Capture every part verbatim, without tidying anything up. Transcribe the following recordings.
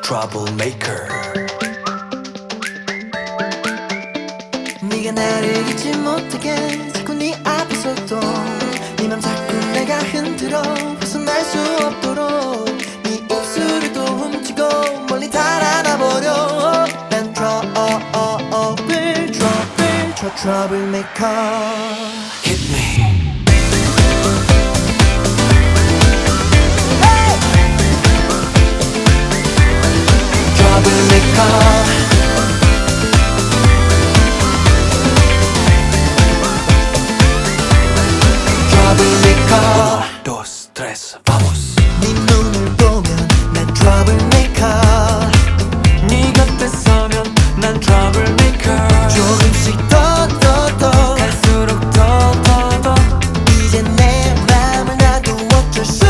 troublemaker. 네가 나를 잊지 못하게 자꾸 네 앞에서도 네 맘 자꾸 내가 흔들어 벗어날 수 없도록 네 입술을 또 훔치고 멀리 달아나버려. 난 trouble trouble trouble troublemaker. Hit me. Troublemaker. Uno, dos, tres, vamos. 네 눈을 보면 난 troublemaker. 네 곁에 서면 난 troublemaker. 조금씩 더 더 더 갈수록 더 더 더 이제 내 맘을 나도 어쩔 수.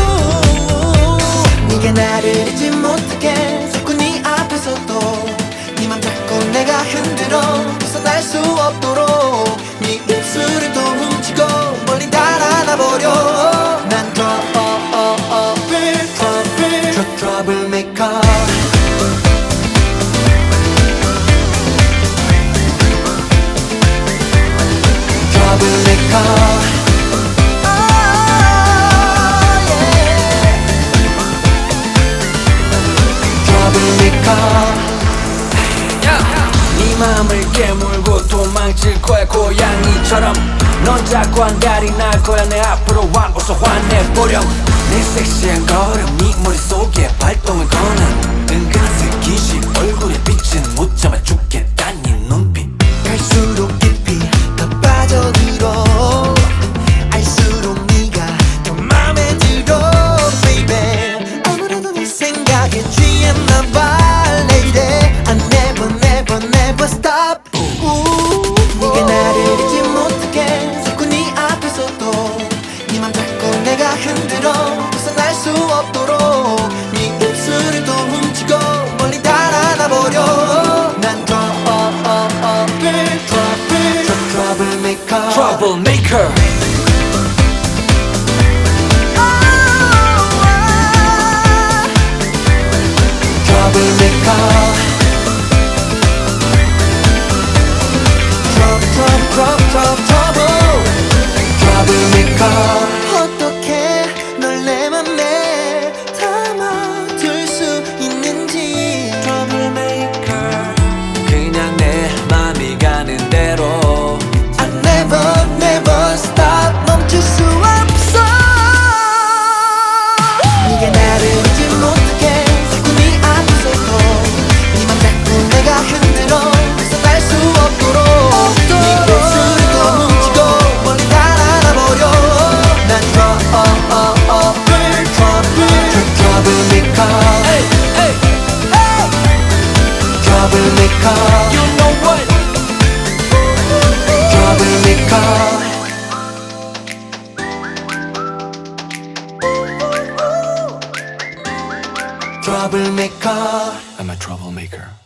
네가 나를 잊지 못하게 자꾸 네 앞에서도 네 맘 자꾸 내가 흔들어 벗어날 수 없도록 네 입술을 또 훔치고 멀리 달아나버려. 난 trouble trouble troublemaker. Troublemaker. 네 맘을 깨물고 도망칠 거야 고양이처럼. 넌 자꾸 안달이 날 거야. 내 앞으로 와 어서 화내보렴. 내 섹시한 걸음 네 머릿속에 발동을 거는 은근색 기시 얼굴에 빛은 못 잡아 죽겠다 네 눈빛. 갈수록 깊이 더 빠져들어 알수록 네가 더 맘에 들어 baby. 아무래도 네 생각에 취했나봐 lady. I never never never stop. 우, 네가 나를 잊지 못하게 자꾸 네 앞에서도 네 맘 자꾸 내가 흔들어 벗어날 수 없도록 네 입술을 또 훔치고 멀리 달아나버려. 난 trouble trouble troublemaker. Troublemaker. Troublemaker. Trouble, trouble, trouble, trouble, troublemaker. 어떻게 널 내 맘에 담아둘 수 있는지. Troublemaker. 그냥 내 맘이 가는 대로 I never, never stop. 멈출 수 없어. 네가 나를 잊지 못하게 자꾸 네 앞에서도 네 맘 자꾸 내가 흔들어 벗어날 수 없도록 네 입술을 또 훔치고 멀리 달아나버려. 난 trouble trouble troublemaker. Hey, hey, Troublemaker. you know what? Troublemaker. Troublemaker. I'm a troublemaker.